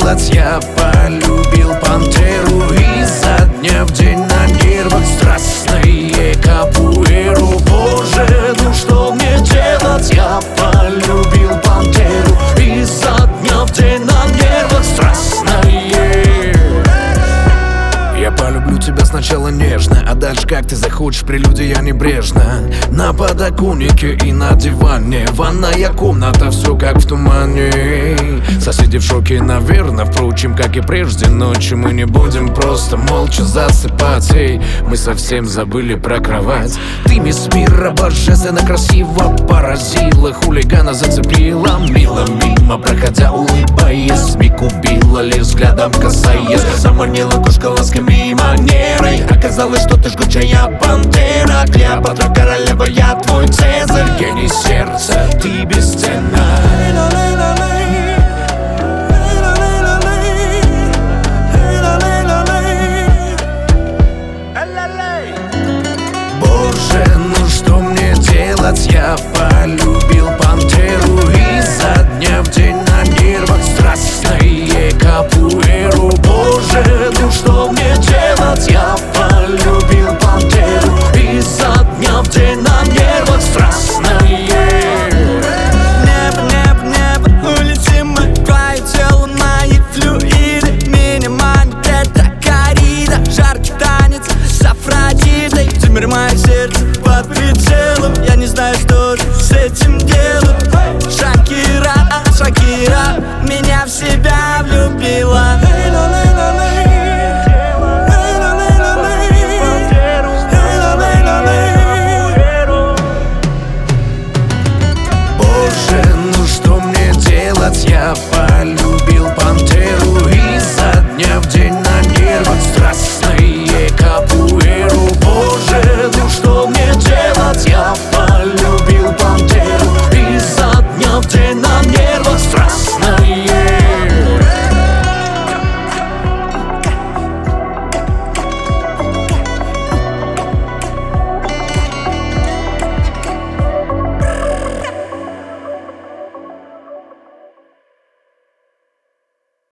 делать? Я полюбил пантеру изо дня в день на нервах страстные капуэру. Боже, ну что мне делать? Я полюбил пантеру изо дня в день на нервах страстные. Я полюблю тебя сначала нежно, а дальше как ты захочешь, прелюдия небрежно. На подоконнике и на диване, ванная комната, все как в тумане. Соседи в шоке, наверное, впрочем, как и прежде ночью. Мы не будем просто молча засыпать. Эй, мы совсем забыли про кровать. Ты мисс мира, божественно красиво поразила, хулигана зацепила, мило мимо проходя, улыбаясь, миг убила, лишь взглядом касаясь. Заманила кошка ласками и манерой. Оказалось, что ты жгучая пантера, Клеопатра, королева, я твой Цезарь. Гений сердца, ты бесценна. Боже, ну что мне делать? Я полюбил пантеру изо дня в день на нервах страстные капуэру. Боже, ну что мне делать? Я полюбил пантеру изо дня в день на нервах страстные. Небо, улетим мы, твое тело, мои флюиды. Меня манит эта коррида, жаркий танец с Афродитой. Теперь мое сердце под прицелом, я не знаю, что же с этим делать. Шакира, меня в себя влюбила. Боже, ну что мне делать? Я